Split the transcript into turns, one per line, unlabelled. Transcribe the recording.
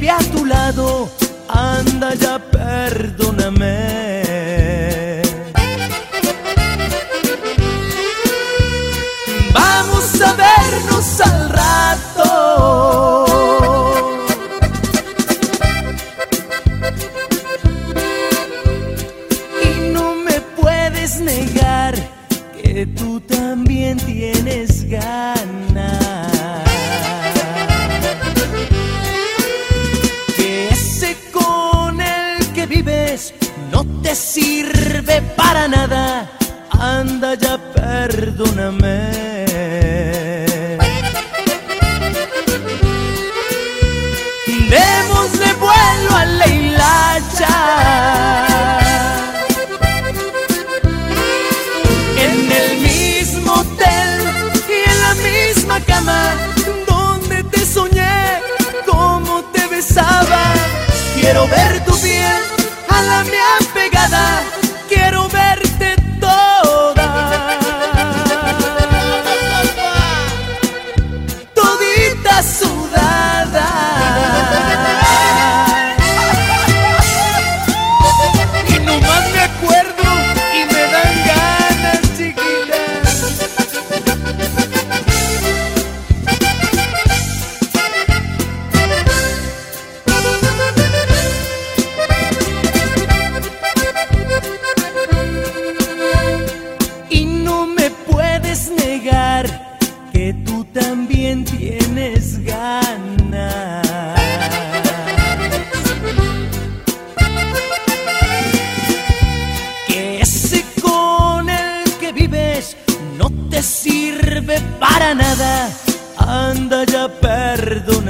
vive a tu lado, anda ya, perdóname. Vamos a vernos al rato. Y no me puedes negar que tú también tienes ganas. Que ese con el que vives no te sirve para nada, anda ya, perdóname. Démosle vuelo a la hilacha. En el mismo hotel y en la misma cama donde te soñé, como te besaba. Quiero ver tu piel a la mía pegada, quiero verte toda, todita sudada. Y nomás me acuerdo y me dan ganas, chiquita. Y no me puedes negar que tú también tienes ganas. Que ese con el que vives no te sirve para nada, anda ya, perdón.